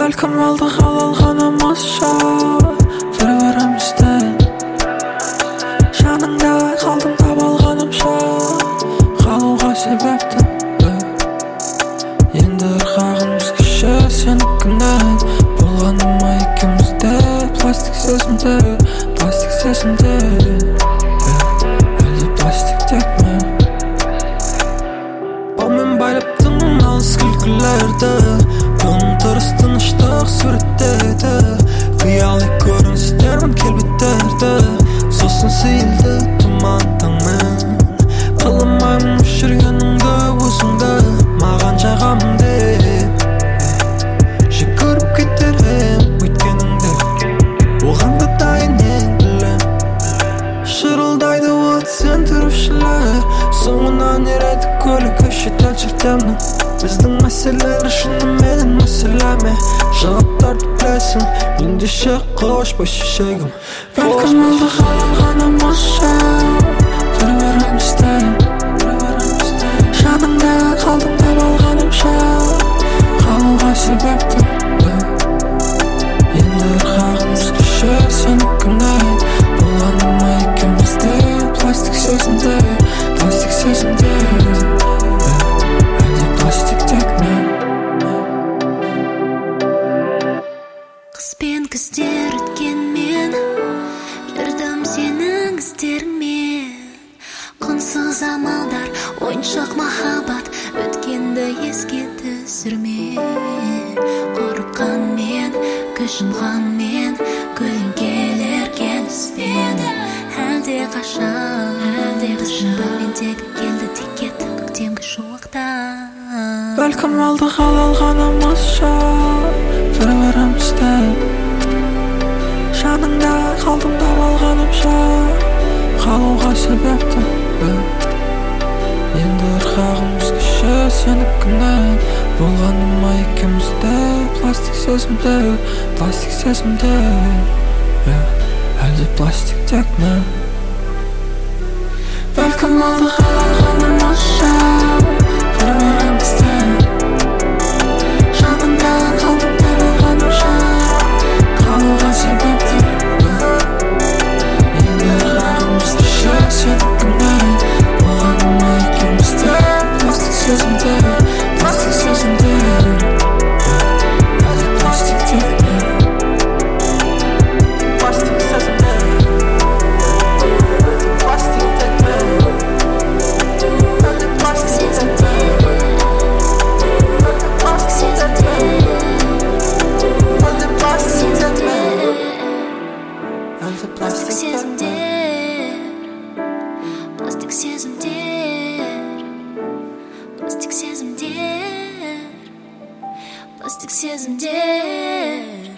Бәлкім алдық алғанымызша бір-бірімізді жаныңда қалдым таба алғанымша қалуға себепті енді ырғағымыз кіші сенікінен болғаны ма екеумізде пластик сезімде әлде пластик тек мен балмен байлаптың алыс күлкілерді ұмтырыс тыныштық суреттеді қияли көріністермен келбеттерді сосын сейілді тұман таңмен қаламаймын жүргеніңді өзіңді маған жағамын деп жек көріп кетер ем өткеніңді оған да дайын едім шырылдайды от сен тұрушылар соңынан ереді көлік шетел жердемнің біздің мәселелер шынымен мәселе ме жауаптарды білесің ендеше қош бос шешегім бәлкім алдық алғанымызша бір-бірімізді жаныңда қалдым таба алғанымша қалуға себепті енді ырғағымыз кіші сенікінен болғаны ма екеумізде пластик сезімде әлде пластик тек мен Қыс пен күздер өткенмен жүрдім сенің іздеріңмен құнсыз амалдар ойыншық махаббат өткенді еске түсірме қорыққанмен көз жұмғанмен көлеңкелер келіспеді әлде қашан бәрмен тек келді тек кетті көктемгі шуақта бәлкім алдық алғанымызша бір-бірімізді жаныңда қалдым таба алғанымша қалуға себепті енді ырғағымыз кіші сенікінен болғаны ма екеумізде пластик сезімде әлде пластик тек мен бәлкім алдық алғанымызша бір-бірімізді жаныңда қалдым таба алғанымша қалуға себепті енді ырғағымыз кіші сенікінен болғаны ма екеумізде пластик сезімде әлде пластик тек мен Пластик сезімдер